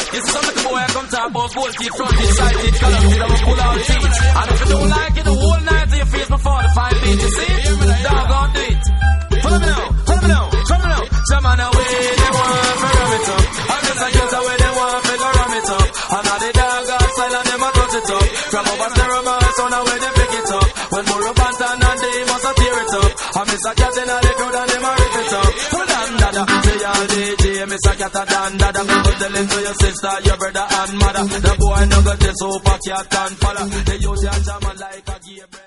You see some little boy come talk about gold teeth, front teeth, side teeth, color teeth, I'm pull out teeth. And if you don't like it, the whole night to your face before the 5 feet, you see? Dog on do it. Follow me now, follow me now, follow me now. Some man away, they want to ram it up. And this a youth away, they want to ram it up. And now the dog outside and them a touch it up. From over stereo man, so now when they pick it up. When more up and down and they must a tear it up. And Miss a cat in the crowd and them a rip it up. So dan dada, say all DJ, Miss a cat a dan dada. Go tell it to your sister, your brother and mother. The boy no got this super cat and fella. They use your jam like a game.